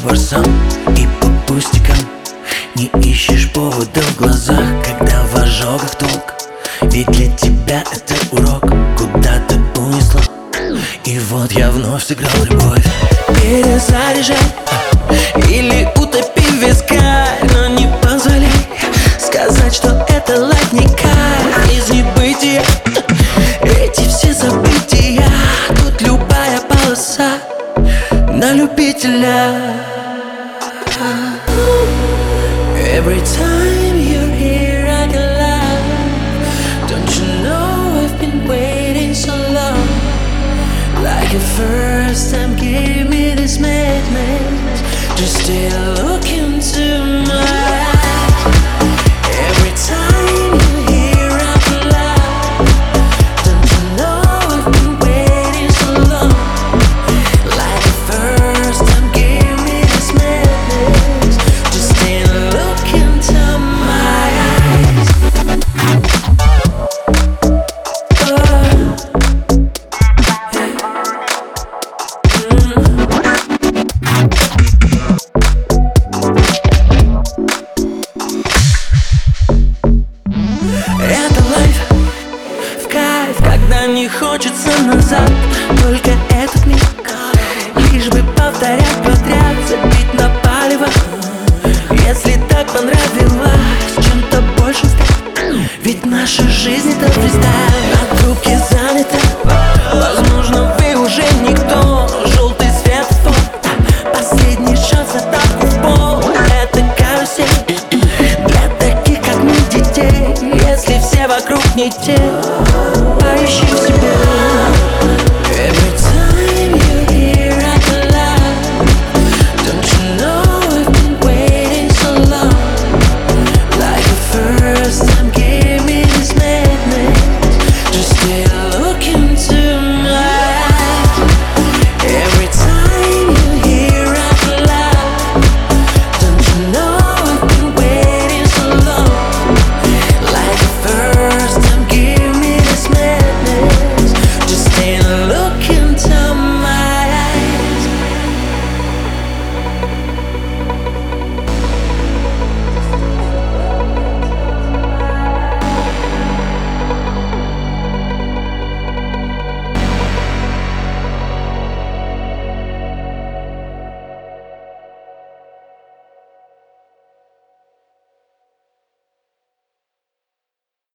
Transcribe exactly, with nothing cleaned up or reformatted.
форсам и по пустякам. Не ищешь повода в глазах, когда в ожогах толк. Ведь для тебя это урок, куда ты унесла. И вот я вновь сыграл любовь. Перезаряжай или утопи в вискарь, но не позволяй сказать, что это лайф не кайф. Из небытия эти все события, тут любая полоса на любителя. Every time you're here I get love. Don't you know I've been waiting so long? Like a first time gave me this madness. Just stay look into my eyes. Every time you're here I get love. Don't you know I've been waiting so long? Like a first time gave me this madness. Just stay look into my eyes. Это лайф в кайф, когда не хочется назад. Только этот миг, лишь бы повторять подряд, забить на палево. Если так понравилось, чем-то больше стать. Ведь наша жизнь это фристайл. На трубке занята, возможно вы уже никто. Желтый светофор, последний шанс, атаку в пол. Это карусель для таких как мы детей. Если все вокруг не те, поищи в себе.